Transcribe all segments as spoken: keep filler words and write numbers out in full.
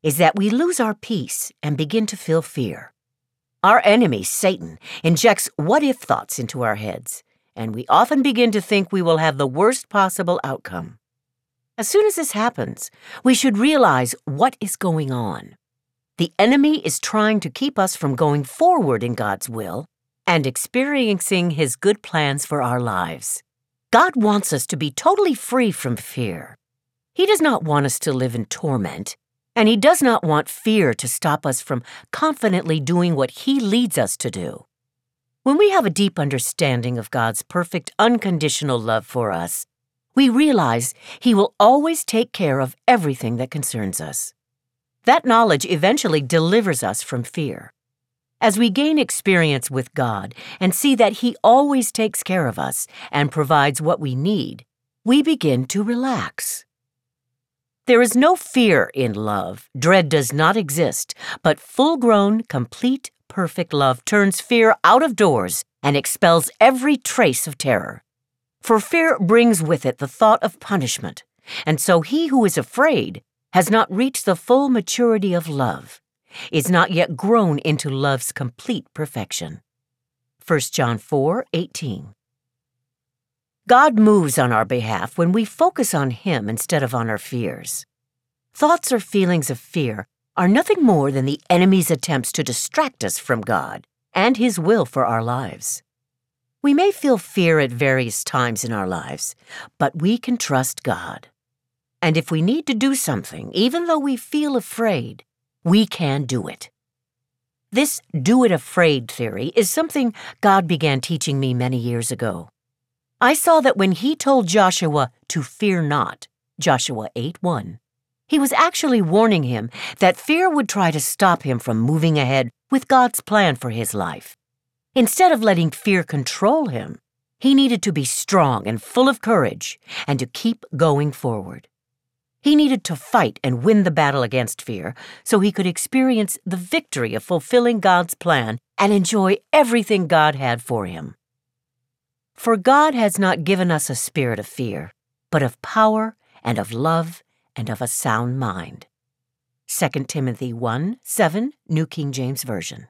is that we lose our peace and begin to feel fear. Our enemy, Satan, injects what-if thoughts into our heads, and we often begin to think we will have the worst possible outcome. As soon as this happens, we should realize what is going on. The enemy is trying to keep us from going forward in God's will and experiencing His good plans for our lives. God wants us to be totally free from fear. He does not want us to live in torment, and He does not want fear to stop us from confidently doing what He leads us to do. When we have a deep understanding of God's perfect, unconditional love for us, we realize He will always take care of everything that concerns us. That knowledge eventually delivers us from fear. As we gain experience with God and see that He always takes care of us and provides what we need, we begin to relax. There is no fear in love. Dread does not exist, but full-grown, complete, perfect love turns fear out of doors and expels every trace of terror. For fear brings with it the thought of punishment, and so he who is afraid has not reached the full maturity of love, is not yet grown into love's complete perfection. First John four eighteen. God moves on our behalf when we focus on Him instead of on our fears. Thoughts or feelings of fear are nothing more than the enemy's attempts to distract us from God and His will for our lives. We may feel fear at various times in our lives, but we can trust God. And if we need to do something, even though we feel afraid, we can do it. This do it afraid theory is something God began teaching me many years ago. I saw that when He told Joshua to fear not, Joshua eight one, He was actually warning him that fear would try to stop him from moving ahead with God's plan for his life. Instead of letting fear control him, he needed to be strong and full of courage and to keep going forward. He needed to fight and win the battle against fear so he could experience the victory of fulfilling God's plan and enjoy everything God had for him. For God has not given us a spirit of fear, but of power and of love and of a sound mind. Second Timothy one seven, New King James Version.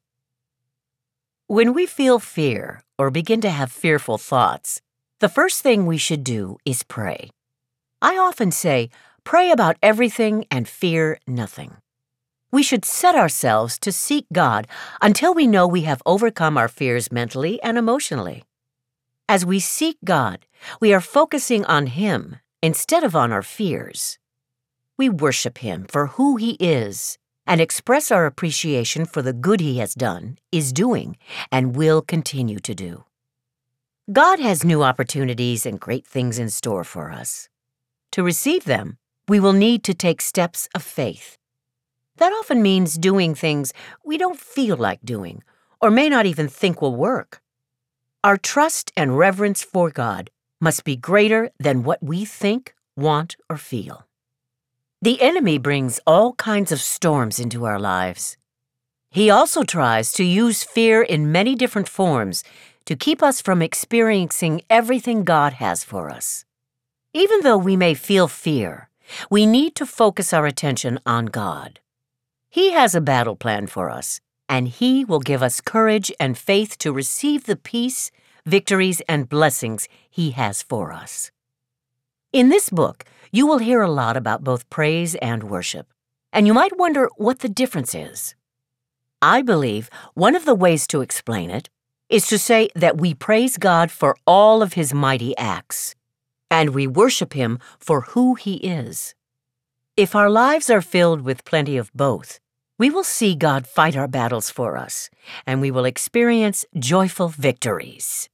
When we feel fear or begin to have fearful thoughts, the first thing we should do is pray. I often say, pray about everything and fear nothing. We should set ourselves to seek God until we know we have overcome our fears mentally and emotionally. As we seek God, we are focusing on Him instead of on our fears. We worship Him for who He is and express our appreciation for the good He has done, is doing, and will continue to do. God has new opportunities and great things in store for us. To receive them, we will need to take steps of faith. That often means doing things we don't feel like doing or may not even think will work. Our trust and reverence for God must be greater than what we think, want, or feel. The enemy brings all kinds of storms into our lives. He also tries to use fear in many different forms to keep us from experiencing everything God has for us. Even though we may feel fear, we need to focus our attention on God. He has a battle plan for us, and He will give us courage and faith to receive the peace, victories, and blessings He has for us. In this book, you will hear a lot about both praise and worship, and you might wonder what the difference is. I believe one of the ways to explain it is to say that we praise God for all of His mighty acts, and we worship Him for who He is. If our lives are filled with plenty of both, we will see God fight our battles for us, and we will experience joyful victories.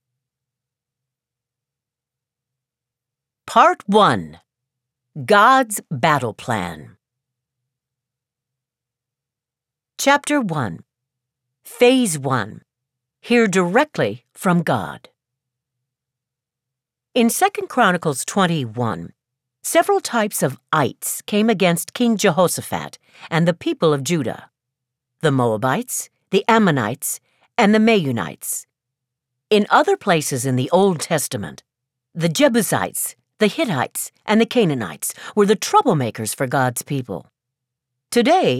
Part one. God's Battle Plan. Chapter one. Phase one. Hear directly from God. In Second Chronicles twenty-one, several types of ites came against King Jehoshaphat and the people of Judah: the Moabites, the Ammonites, and the Meunites. In other places in the Old Testament, the Jebusites, the Hittites, and the Canaanites were the troublemakers for God's people. Today,